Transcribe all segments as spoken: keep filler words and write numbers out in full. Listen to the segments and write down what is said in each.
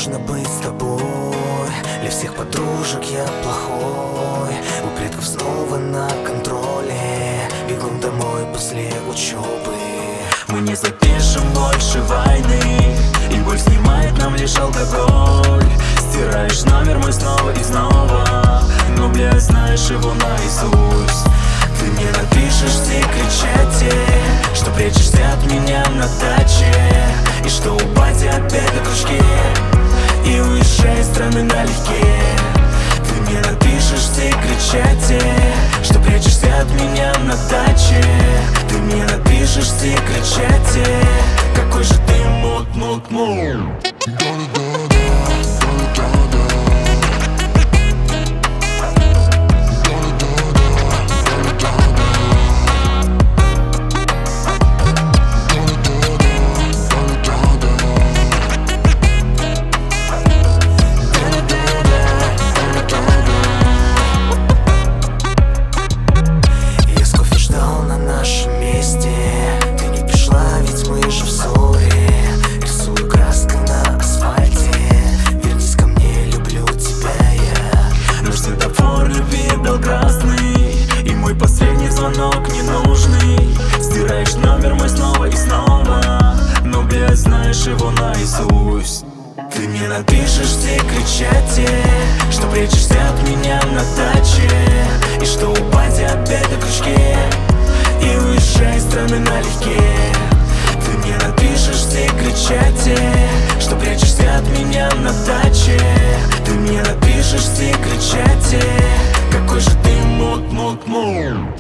можно быть с тобой. Для всех подружек я плохой, у предков снова на контроле. Бегом домой после учебы. Мы не запишем больше войны, и боль снимает нам лишь алкоголь. Стираешь номер мой снова и снова, но, блядь, знаешь его наизусть. Ты мне напишешь в секрет-чате, что прячешься от меня на даче, и что у бати опять на кружке, и уезжай из страны налегке. Ты мне напишешь в секрет-чате, что прячешься от меня на даче. Ты мне напишешь в секрет-чате, какой же ты мут-мут-мут. Звонок ненужный, стираешь номер мой снова и снова, но, блядь, знаешь его наизусть. Ты мне напишешь в секрет-чате, что прячешься от меня на даче, и что у бати опять на крючке, и уезжай из страны налегке. Ты мне напишешь в секрет-чате, что прячешься от меня на даче. Ты мне напишешь в секрет-чате, какой же ты мут-мут-мут.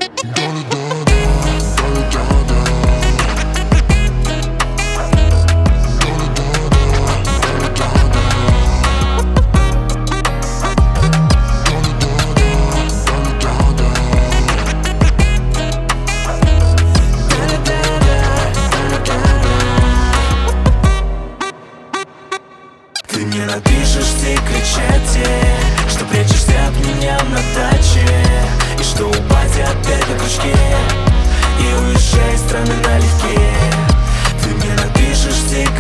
Ты мне напишешь в секрет-чате, что прячешься от меня на даче, и что у бати опять на крючке, и уезжай из страны налегке. Ты мне напишешь в секрет-чате,